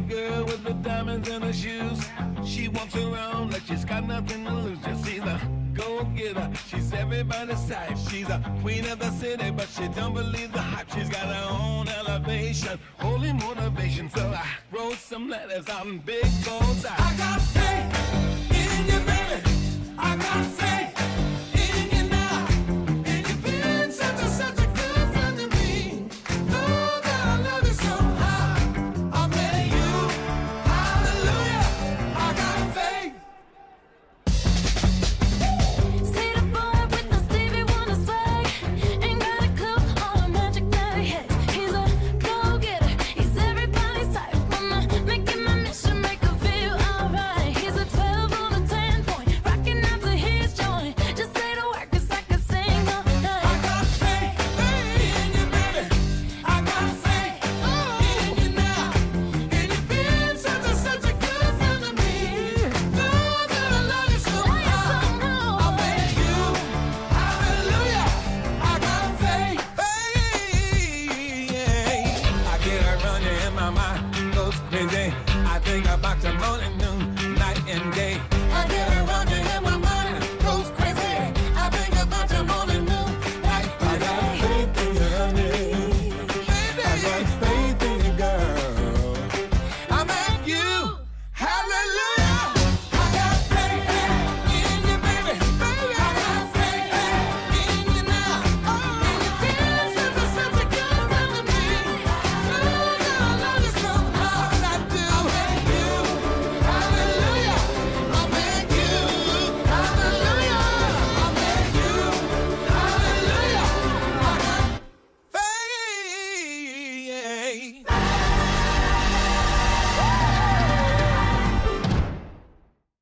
girl with the diamonds in her shoes. She walks around like she's got nothing to lose. Just see the go-getter. She's everybody's type. She's a queen of the city, but she don't believe the hype. She's got her own elevation, holy motivation. So I wrote some letters on big goals. I got faith in you, baby. I got faith.